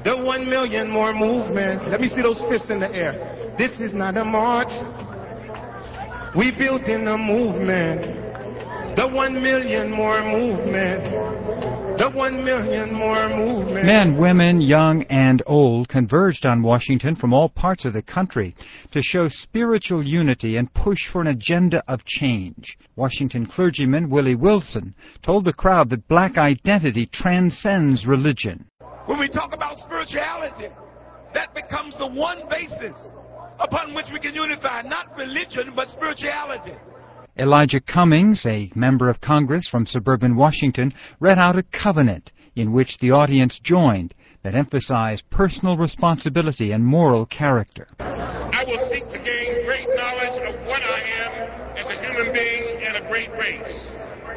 The 1 million more movement. Let me see those fists in the air. This is not a march. We built in a movement. The 1 million more movement. The 1 million more movement. Men, women, young and old converged on Washington from all parts of the country to show spiritual unity and push for an agenda of change. Washington clergyman Willie Wilson told the crowd that black identity transcends religion. When we talk about spirituality, that becomes the one basis upon which we can unify, not religion, but spirituality. Elijah Cummings, a member of Congress from suburban Washington, read out a covenant in which the audience joined that emphasized personal responsibility and moral character. I will seek to gain great knowledge of what I am as a human being and a great race.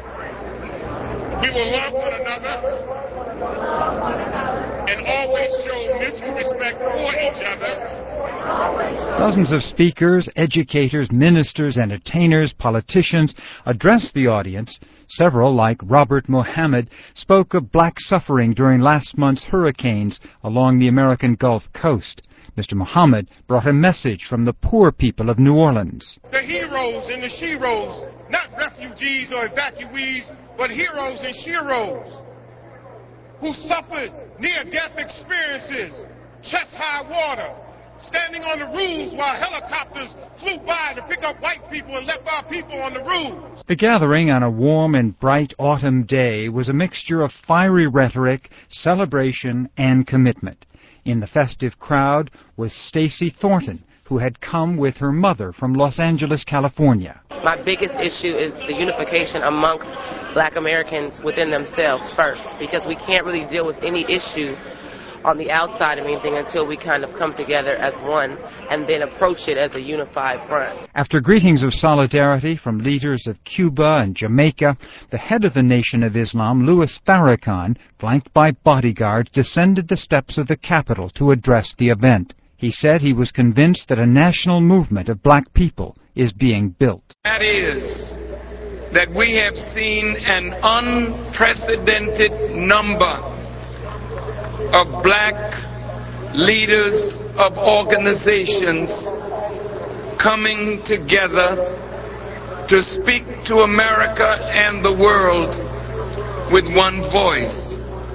We will love one another and always show mutual respect for each other. Dozens of speakers, educators, ministers, entertainers, politicians addressed the audience. Several, like Robert Muhammad, spoke of black suffering during last month's hurricanes along the American Gulf Coast. Mr. Muhammad brought a message from the poor people of New Orleans. The heroes and the sheroes, not refugees or evacuees, but heroes and sheroes who suffered near-death experiences, chest-high water, standing on the roofs while helicopters flew by to pick up white people and left our people on the roofs. The gathering on a warm and bright autumn day was a mixture of fiery rhetoric, celebration, and commitment. In the festive crowd was Stacy Thornton, who had come with her mother from Los Angeles, California. My biggest issue is the unification amongst black Americans within themselves first, because we can't really deal with any issue on the outside of anything until we kind of come together as one and then approach it as a unified front. After greetings of solidarity from leaders of Cuba and Jamaica, the head of the Nation of Islam, Louis Farrakhan, flanked by bodyguards, descended the steps of the Capitol to address the event. He said he was convinced that a national movement of black people is being built. That is, that we have seen an unprecedented number of black leaders of organizations coming together to speak to America and the world with one voice.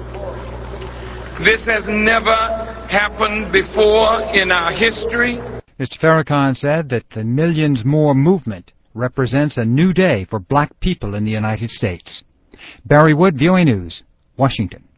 This has never happened before in our history. Mr. Farrakhan said that the Millions More movement represents a new day for black people in the United States. Barry Wood, VOA News, Washington.